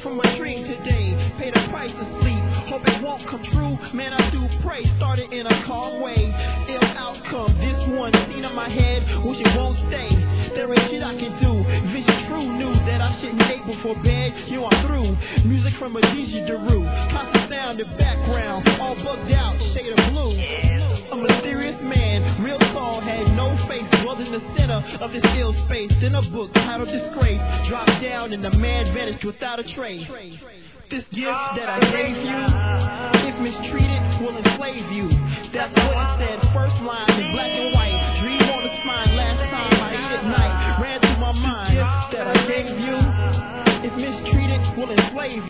from a dream today. Pay the price of sleep. Hope it won't come true. Man, I do pray. Started in a calm way. Ill outcome. This one seen in my head. Wish it won't stay. There ain't shit I can do. Vision true knew that I shouldn't date before bed. You are through. Music from a DJ Daru. Constant sound in background. All bugged out. Shade of blue. A mysterious man. Real soul had no face. Dwelled in the center of this ill space. In a book titled Disgrace. Dropped down and the man vanished without a trace. This gift that I gave you, if mistreated, will enslave you. That's what it said, first line.